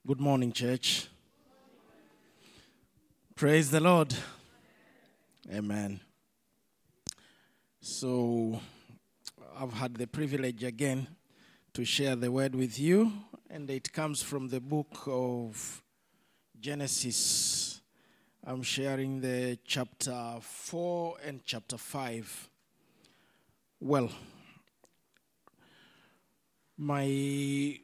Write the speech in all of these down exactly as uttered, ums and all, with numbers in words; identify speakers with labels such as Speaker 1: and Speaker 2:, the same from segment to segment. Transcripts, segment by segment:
Speaker 1: Good morning, church. Praise the Lord. Amen. So, I've had the privilege again to share the word with you, and it comes from the book of Genesis. I'm sharing the chapter four and chapter five. Well, my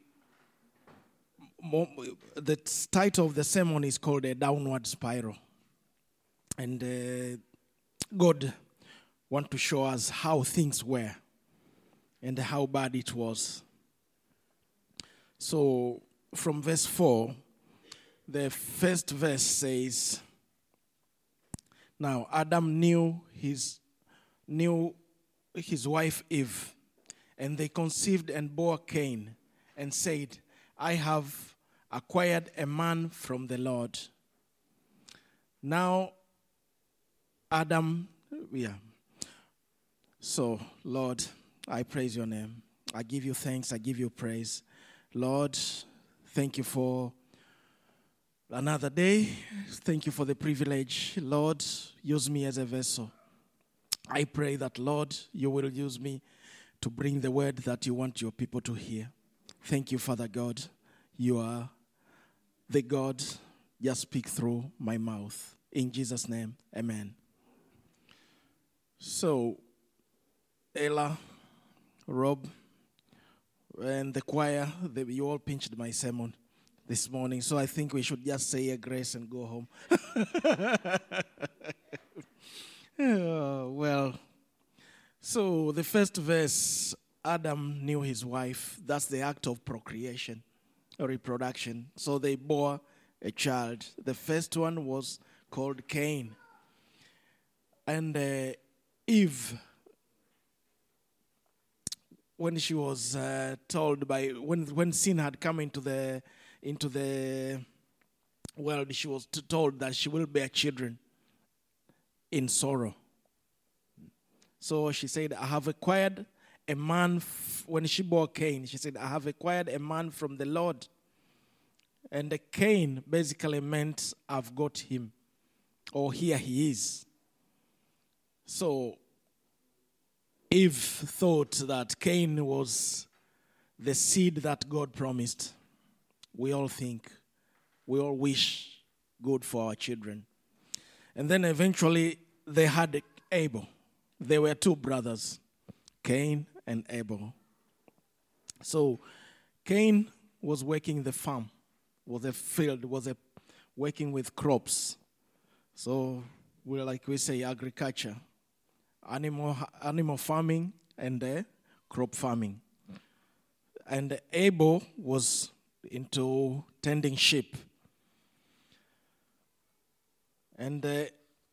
Speaker 1: the title of the sermon is called A Downward Spiral. And uh, God wants to show us how things were and how bad it was. So, from verse four, the first verse says, Now Adam knew his, knew his wife Eve, and they conceived and bore Cain, and said, I have acquired a man from the Lord. Now, Adam, yeah. So, Lord, I praise your name. I give you thanks. I give you praise. Lord, thank you for another day. Thank you for the privilege. Lord, use me as a vessel. I pray that, Lord, you will use me to bring the word that you want your people to hear. Thank you, Father God. You are the God. Just speak through my mouth. In Jesus' name, amen. So, Ella, Rob, and the choir, they, you all pinched my sermon this morning, so I think we should just say a grace and go home. Oh, well, so the first verse, Adam knew his wife. That's the act of procreation or reproduction. So they bore a child. The first one was called Cain. And uh, Eve, when she was uh, told by, when when sin had come into the into the world, she was told that she will bear children in sorrow. So she said, I have acquired a man, f- when she bore Cain, she said, I have acquired a man from the Lord. And the Cain basically meant, I've got him, or here he is. So Eve thought that Cain was the seed that God promised. We all think, we all wish good for our children. And then eventually they had Abel. There were two brothers, Cain and Abel. So Cain was working the farm, was a field, was a working with crops. So we like we say agriculture, animal animal farming and uh, crop farming. And Abel was into tending sheep. And uh,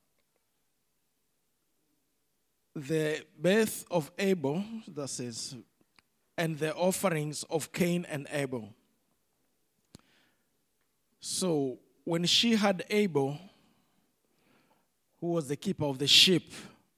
Speaker 1: the birth of Abel, that says, and the offerings of Cain and Abel. So when she had Abel, who was the keeper of the sheep,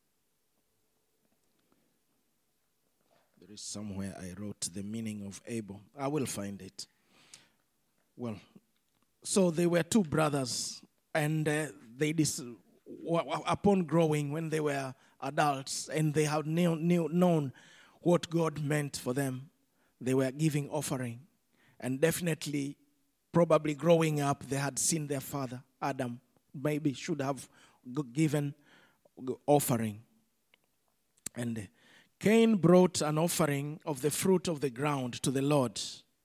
Speaker 1: there is somewhere I wrote the meaning of Abel. I will find it. Well, so they were two brothers, and uh, they dis- upon growing, when they were adults, and they had knew, knew, known what God meant for them, they were giving offering. And definitely, probably growing up, they had seen their father, Adam, maybe should have given offering. And Cain brought an offering of the fruit of the ground to the Lord.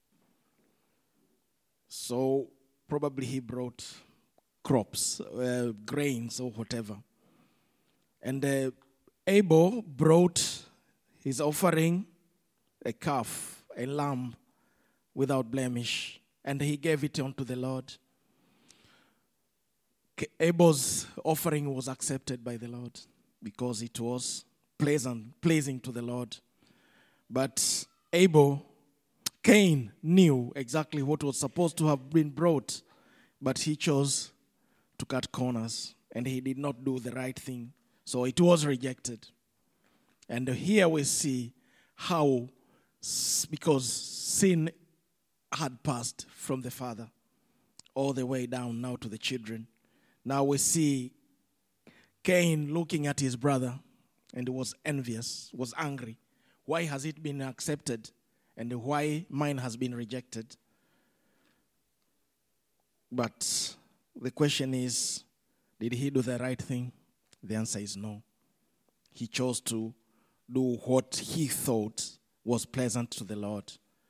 Speaker 1: So probably he brought crops, uh, grains or whatever. And uh, Abel brought his offering, a calf, a lamb without blemish, and he gave it unto the Lord. Abel's offering was accepted by the Lord because it was pleasant, pleasing to the Lord. But Abel, Cain knew exactly what was supposed to have been brought, but he chose to cut corners, and he did not do the right thing. So it was rejected. And here we see how, because sin had passed from the Father, all the way down now to the children. Now we see Cain looking at his brother and was envious, was angry. Why has it been accepted and why mine has been rejected? But the question is, did he do the right thing? The answer is no. He chose to do what he thought was pleasant to the Lord.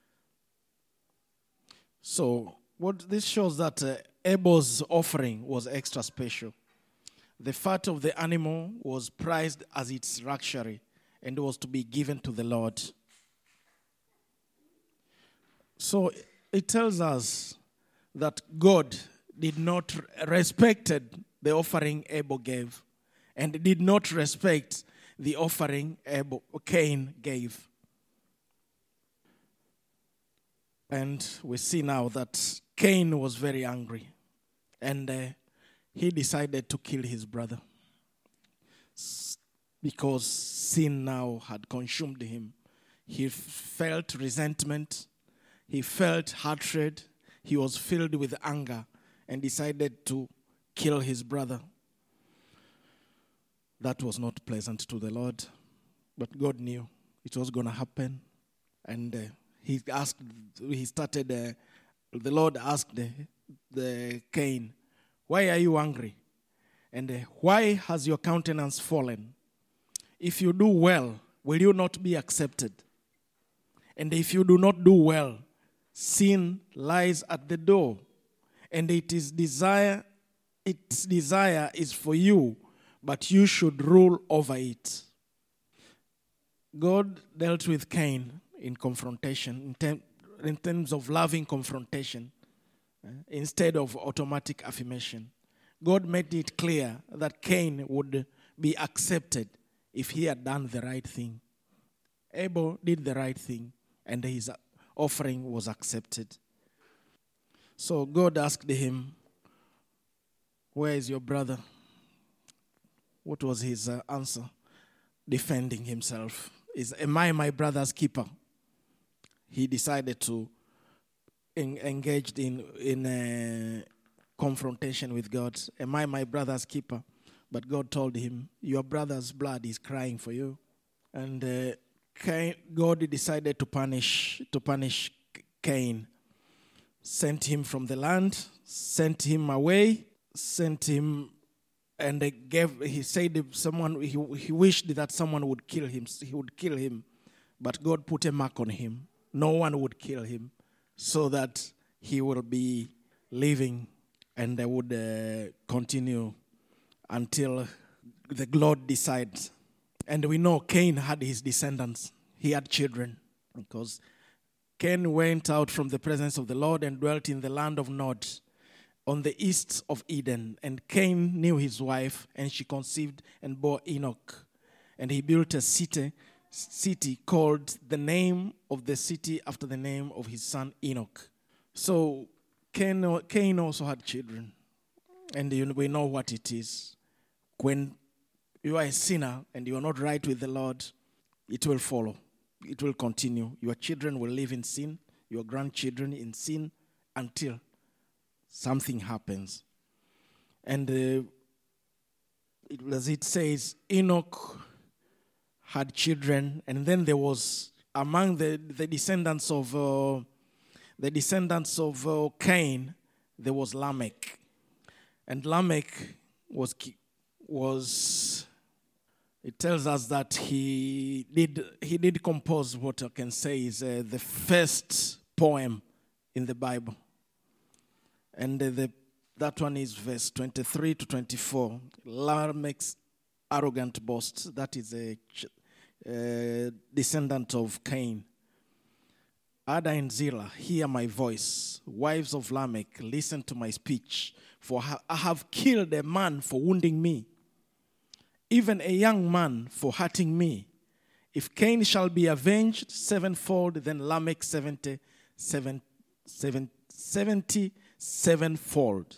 Speaker 1: So what this shows that uh, Abel's offering was extra special. The fat of the animal was prized as its luxury and was to be given to the Lord. So it tells us that God did not respected the offering Abel gave and did not respect the offering Abel, Cain gave. And we see now that Cain was very angry and uh, he decided to kill his brother because sin now had consumed him. He felt resentment, he felt hatred, he was filled with anger and decided to kill his brother. That was not pleasant to the Lord, but God knew it was going to happen. And uh, he asked, he started, uh, the Lord asked the, the Cain, why are you angry? And uh, why has your countenance fallen? If you do well, will you not be accepted? And if you do not do well, sin lies at the door, and it is desire, its desire is for you, but you should rule over it. God dealt with Cain in confrontation, in, term, in terms of loving confrontation, uh, instead of automatic affirmation. God made it clear that Cain would be accepted if he had done the right thing. Abel did the right thing, and his offering was accepted. So God asked him, where is your brother? What was his uh, answer? Defending himself. Is, am I my brother's keeper? He decided to en- engage in, in a confrontation with God. Am I my brother's keeper? But God told him, your brother's blood is crying for you. And uh, Cain, God decided to punish, to punish Cain. Sent him from the land, sent him away, sent him, and they gave. He said if someone he, he wished that someone would kill him. He would kill him, but God put a mark on him. No one would kill him, so that he will be living, and they would uh, continue until the Lord decides. And we know Cain had his descendants. He had children, because Cain went out from the presence of the Lord and dwelt in the land of Nod, on the east of Eden. And Cain knew his wife, and she conceived and bore Enoch. And he built a city, city called the name of the city after the name of his son Enoch. So Cain, Cain also had children. And you, we know what it is. When you are a sinner and you are not right with the Lord, it will follow. It will continue. Your children will live in sin, your grandchildren in sin, until something happens. And uh, it, as it says, Enoch had children, and then there was among the, the descendants of uh, the descendants of uh, Cain, there was Lamech, and Lamech was was. It tells us that he did he did compose what I can say is uh, the first poem in the Bible. And uh, the, that one is verse twenty-three to twenty-four. Lamech's arrogant boast. That is a uh, descendant of Cain. Ada and Zillah, hear my voice. Wives of Lamech, listen to my speech. For I have killed a man for wounding me, even a young man for hurting me. If Cain shall be avenged sevenfold, then Lamech seventy, seven, seven, seventy sevenfold.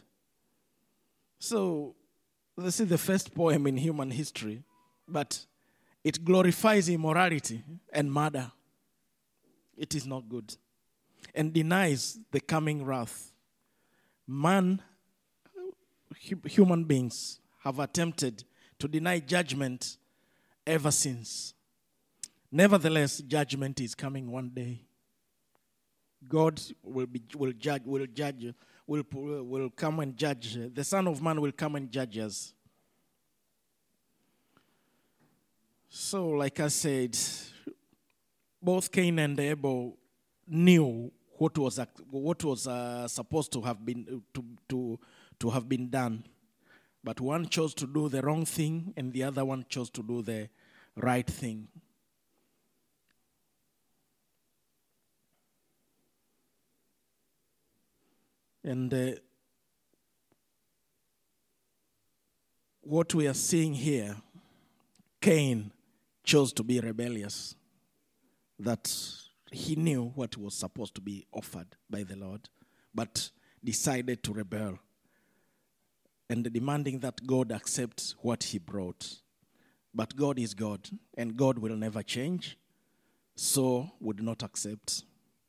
Speaker 1: So this is the first poem in human history, but it glorifies immorality and murder. It is not good, and denies the coming wrath. Man, hu- human beings have attempted to deny judgment ever since. Nevertheless, judgment is coming one day. God will be will judge will judge will will come and judge. The Son of Man will come and judge us. So, like I said, both Cain and Abel knew what was what was uh, supposed to have been to to to have been done, but one chose to do the wrong thing, and the other one chose to do the right thing. And uh, what we are seeing here, Cain chose to be rebellious. That he knew what was supposed to be offered by the Lord, but decided to rebel, and demanding that God accept what he brought. But God is God, and God will never change, so would not accept.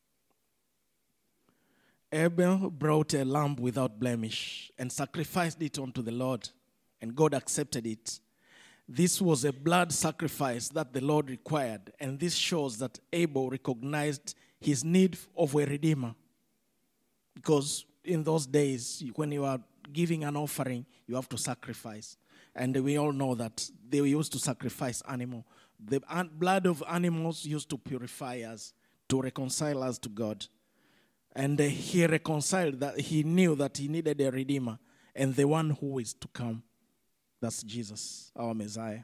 Speaker 1: Abel brought a lamb without blemish and sacrificed it unto the Lord, and God accepted it. This was a blood sacrifice that the Lord required, and this shows that Abel recognized his need of a redeemer. Because in those days, when you are giving an offering, you have to sacrifice. And we all know that they used to sacrifice animal. The blood of animals used to purify us, to reconcile us to God. And he reconciled that he knew that he needed a redeemer, and the one who is to come. That's Jesus, our Messiah.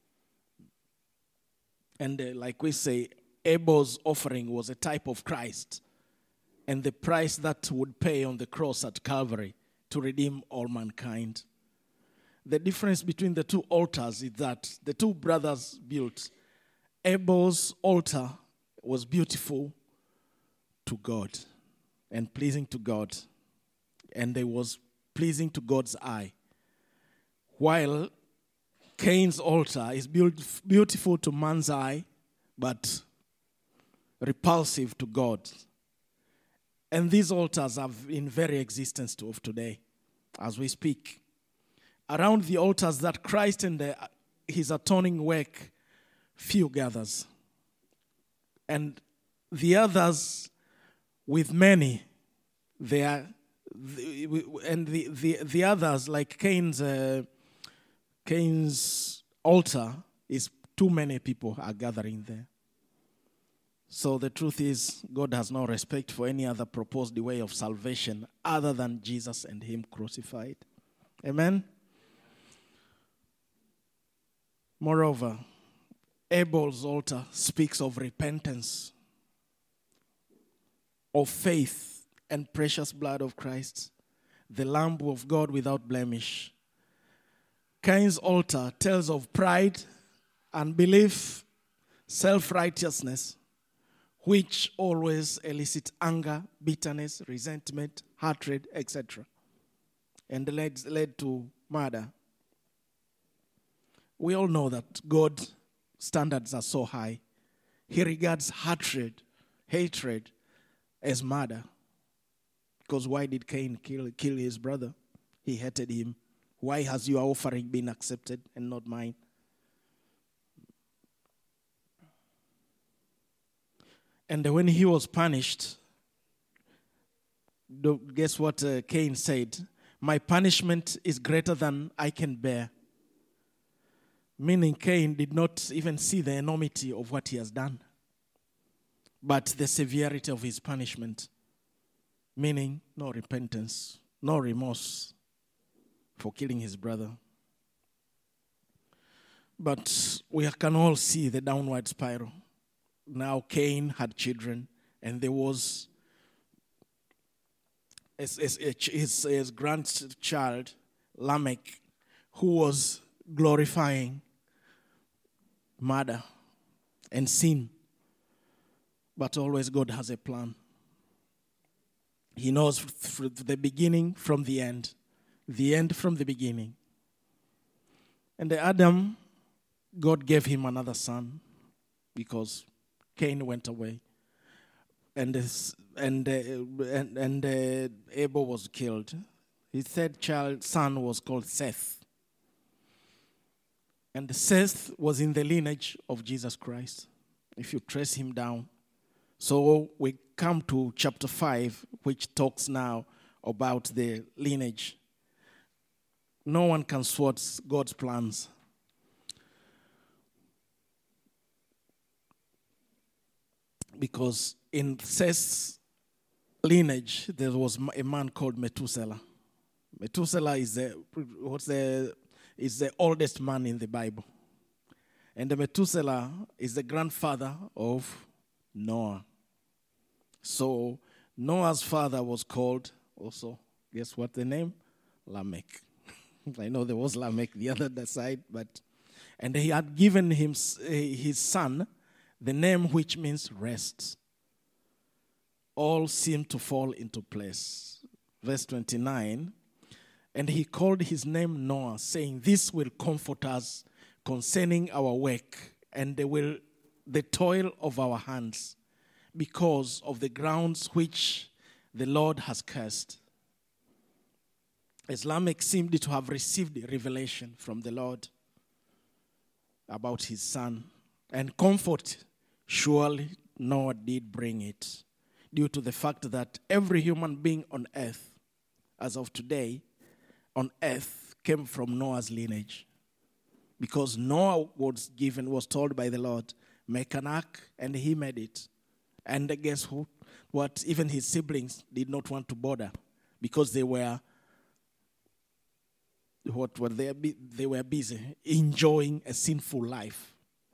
Speaker 1: And uh, like we say, Abel's offering was a type of Christ, and the price that would pay on the cross at Calvary to redeem all mankind. The difference between the two altars is that the two brothers built. Abel's altar was beautiful to God and pleasing to God, and it was pleasing to God's eye. While Cain's altar is beautiful to man's eye, but repulsive to God. And these altars are in very existence of today, as we speak. Around the altars that Christ and the, his atoning work, few gathers. And the others, with many, they are, and the, the, the others, like Cain's... Uh, Cain's altar is too many people are gathering there. So the truth is, God has no respect for any other proposed way of salvation other than Jesus and him crucified. Amen? Moreover, Abel's altar speaks of repentance, of faith and precious blood of Christ, the Lamb of God without blemish. Cain's altar tells of pride, unbelief, self-righteousness, which always elicit anger, bitterness, resentment, hatred, et cetera, and led, led to murder. We all know that God's standards are so high. He regards hatred, hatred as murder. Because why did Cain kill, kill his brother? He hated him. Why has your offering been accepted and not mine? And when he was punished, guess what uh, Cain said? My punishment is greater than I can bear. Meaning Cain did not even see the enormity of what he has done, but the severity of his punishment. Meaning no repentance, no remorse for killing his brother. But we can all see the downward spiral. Now Cain had children, and there was his, his, his grandchild, Lamech, who was glorifying murder and sin. But always God has a plan. He knows from the beginning from the end. The end from the beginning. And the Adam, God gave him another son because Cain went away. and this, and uh, and, and uh, Abel was killed. His third child, son, was called Seth. And Seth was in the lineage of Jesus Christ, if you trace him down. So we come to chapter five, which talks now about the lineage. No one can thwart God's plans. Because in Seth's lineage, there was a man called Methuselah. Methuselah is the what's the is the oldest man in the Bible, and the Methuselah is the grandfather of Noah. So Noah's father was called also. Guess what the name? Lamech. I know there was Lamech the other side, but and he had given him his son the name which means rest. All seemed to fall into place. Verse twenty-nine. And he called his name Noah, saying, "This will comfort us concerning our work and the will the toil of our hands, because of the grounds which the Lord has cursed." As Lamech seemed to have received a revelation from the Lord about his son, and comfort, surely Noah did bring it, due to the fact that every human being on earth, as of today, on earth came from Noah's lineage. Because Noah was given, was told by the Lord, make an ark, and he made it. And guess who? What? Even his siblings did not want to bother, because they were, what were they? They were busy enjoying a sinful life.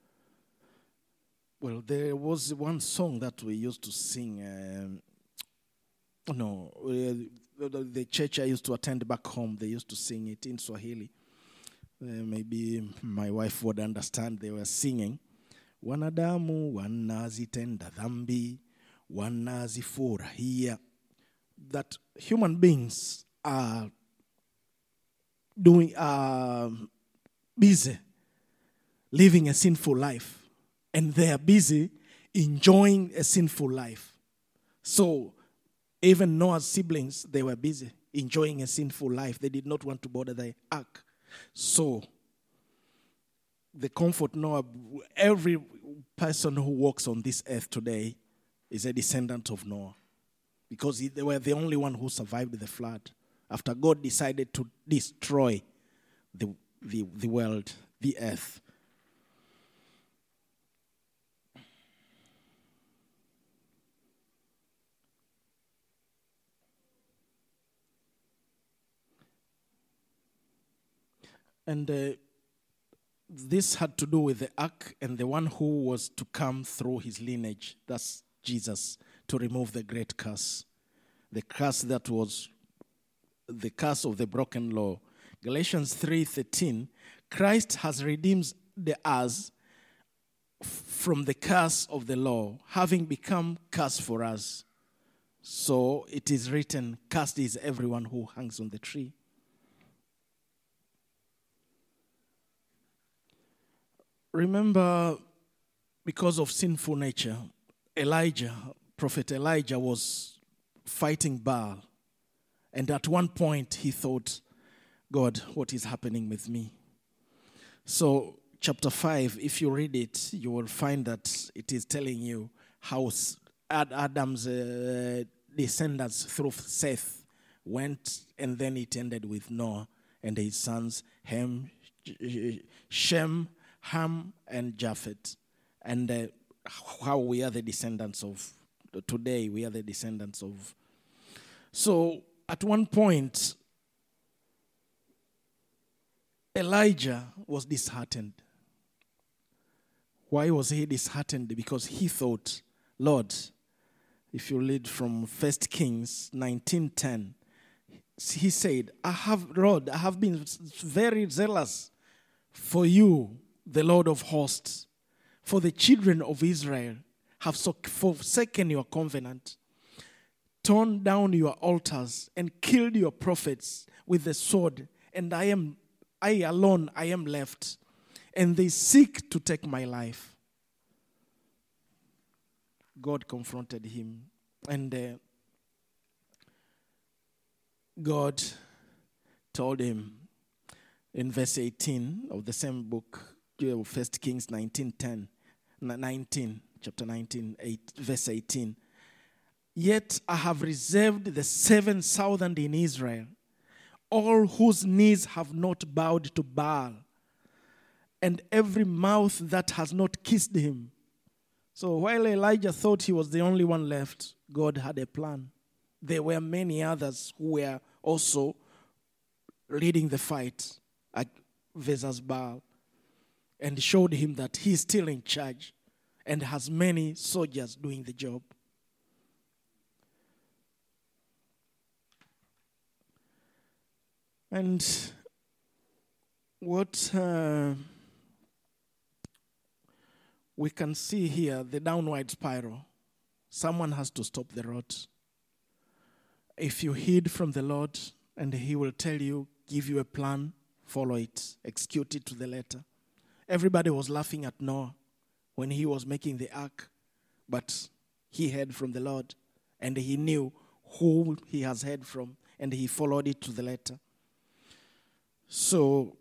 Speaker 1: Well, there was one song that we used to sing. Um, no, uh, the church I used to attend back home, they used to sing it in Swahili. Uh, maybe my wife would understand. They were singing, wanadamu wanazitenda dhambi, wanazifurahia. That human beings are doing, uh, busy living a sinful life. And they are busy enjoying a sinful life. So, even Noah's siblings, they were busy enjoying a sinful life. They did not want to bother the ark. So, the comfort Noah, every person who walks on this earth today is a descendant of Noah. Because they were the only one who survived the flood. After God decided to destroy the, the, the world, the earth. And uh, this had to do with the ark and the one who was to come through his lineage. That's Jesus, to remove the great curse. The curse that was the curse of the broken law. Galatians three thirteen, Christ has redeemed us from the curse of the law, having become curse for us. So it is written, cursed is everyone who hangs on the tree. Remember, because of sinful nature, Elijah, Prophet Elijah was fighting Baal. And at one point he thought, God, what is happening with me? So chapter five, if you read it, you will find that it is telling you how Adam's uh, descendants through Seth went, and then it ended with Noah and his sons, Ham, Shem, Ham, and Japheth. And uh, how we are the descendants of, today we are the descendants of. So at one point, Elijah was disheartened. Why was he disheartened? Because he thought, Lord, if you read from First Kings nineteen ten, he said, I have, Lord, I have been very zealous for you, the Lord of hosts, for the children of Israel have forsaken your covenant, torn down your altars, and killed your prophets with the sword, and I am, I alone, I am left, and they seek to take my life. God confronted him And uh, God told him in verse eighteen of the same book, First Kings nineteen ten, nineteen, chapter nineteen, eight, verse eighteen. Yet I have reserved the seven thousand in Israel, all whose knees have not bowed to Baal, and every mouth that has not kissed him. So while Elijah thought he was the only one left, God had a plan. There were many others who were also leading the fight versus Baal, and showed him that he's still in charge and has many soldiers doing the job. And what uh, we can see here, the downward spiral, someone has to stop the rot. If you heed from the Lord, and he will tell you, give you a plan, follow it, execute it to the letter. Everybody was laughing at Noah when he was making the ark, but he heard from the Lord, and he knew who he has heard from, and he followed it to the letter. So,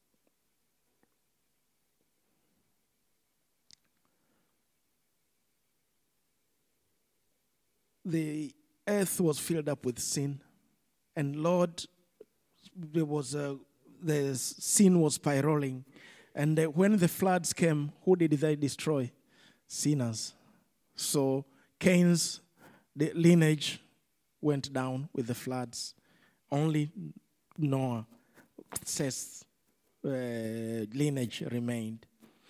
Speaker 1: the earth was filled up with sin, and Lord, there was a, the sin was spiraling, and when the floods came, who did they destroy? Sinners. So Cain's the lineage went down with the floods. Only Noah says uh, lineage remained.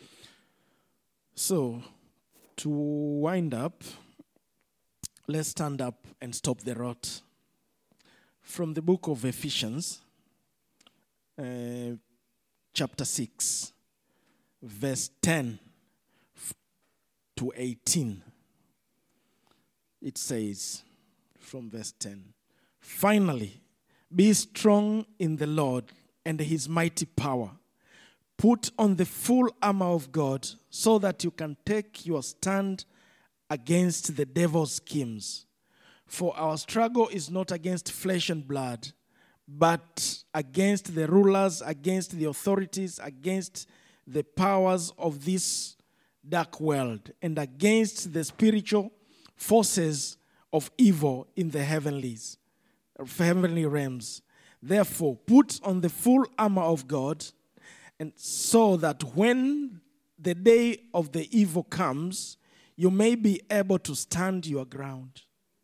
Speaker 1: So to wind up, let's stand up and stop the rot. From the book of Ephesians, uh, chapter six, verse ten to eighteen. It says, from verse ten, finally, be strong in the Lord and his mighty power. Put on the full armor of God so that you can take your stand against the devil's schemes. For our struggle is not against flesh and blood, but against the rulers, against the authorities, against the powers of this dark world, and against the spiritual forces of evil in the heavenlies, heavenly realms. Therefore, put on the full armor of God, and so that when the day of the evil comes, you may be able to stand your ground.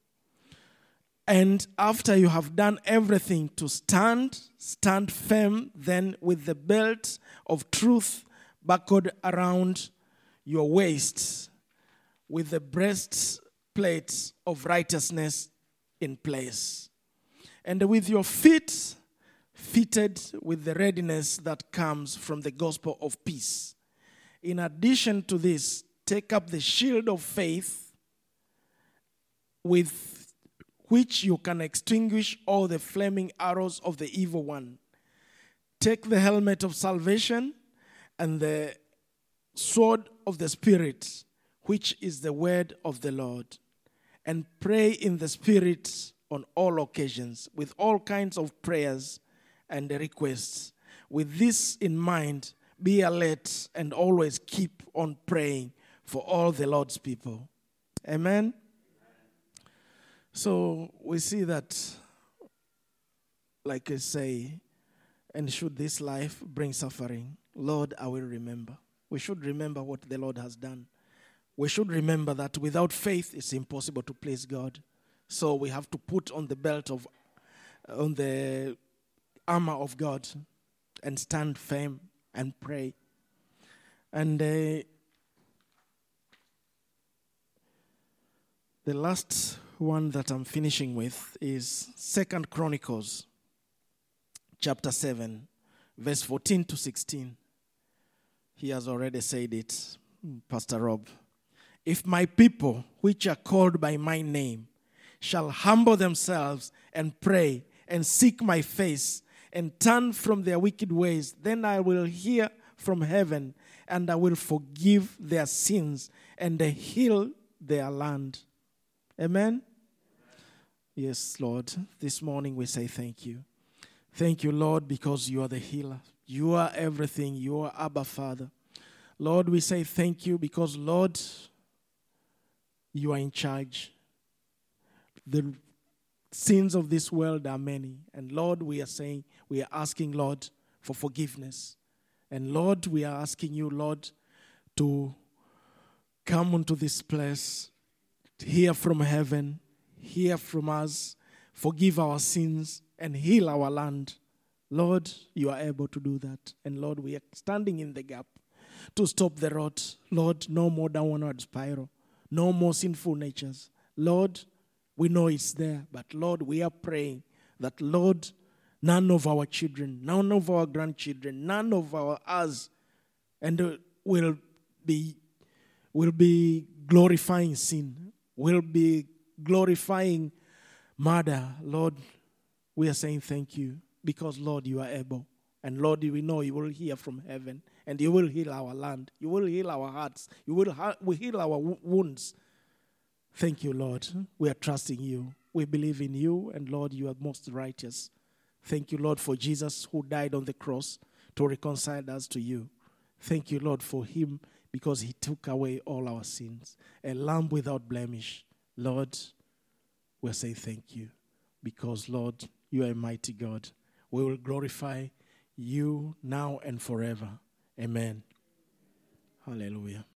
Speaker 1: And after you have done everything to stand, stand firm then with the belt of truth buckled around your waist, with the breastplate of righteousness in place, and with your feet fitted with the readiness that comes from the gospel of peace. In addition to this, take up the shield of faith with which you can extinguish all the flaming arrows of the evil one. Take the helmet of salvation and the sword of the Spirit, which is the word of the Lord, and pray in the Spirit on all occasions with all kinds of prayers and requests. With this in mind, be alert and always keep on praying for all the Lord's people. Amen? So we see that, like I say, and should this life bring suffering, Lord, I will remember. We should remember what the Lord has done. We should remember that without faith, it's impossible to please God. So we have to put on the belt of, on the armor of God and stand firm and pray. And uh, the last one that I'm finishing with is Second Chronicles, chapter seven, verse fourteen to sixteen. He has already said it, Pastor Rob. If my people, which are called by my name, shall humble themselves and pray and seek my face and turn from their wicked ways, then I will hear from heaven and I will forgive their sins and heal their land. Amen? Yes, Lord. This morning we say thank you. Thank you, Lord, because you are the healer. You are everything. You are Abba, Father. Lord, we say thank you because, Lord, you are in charge. The sins of this world are many. And, Lord, we are saying, we are asking, Lord, for forgiveness. And, Lord, we are asking you, Lord, to come into this place, hear from heaven, hear from us, forgive our sins, and heal our land. Lord, you are able to do that. And Lord, we are standing in the gap to stop the rot. Lord, no more downward spiral. No more sinful natures. Lord, we know it's there. But Lord, we are praying that, Lord, none of our children, none of our grandchildren, none of our us, and uh, will be will be glorifying sin, will be glorifying murder. Lord, we are saying thank you because, Lord, you are able. And, Lord, we know you will hear from heaven and you will heal our land. You will heal our hearts. You will, ha- will heal our w- wounds. Thank you, Lord. We are trusting you. We believe in you, and, Lord, you are most righteous. Thank you, Lord, for Jesus who died on the cross to reconcile us to you. Thank you, Lord, for him because he took away all our sins. A lamb without blemish. Lord, we say thank you because, Lord, you are a mighty God. We will glorify you now and forever. Amen. Hallelujah.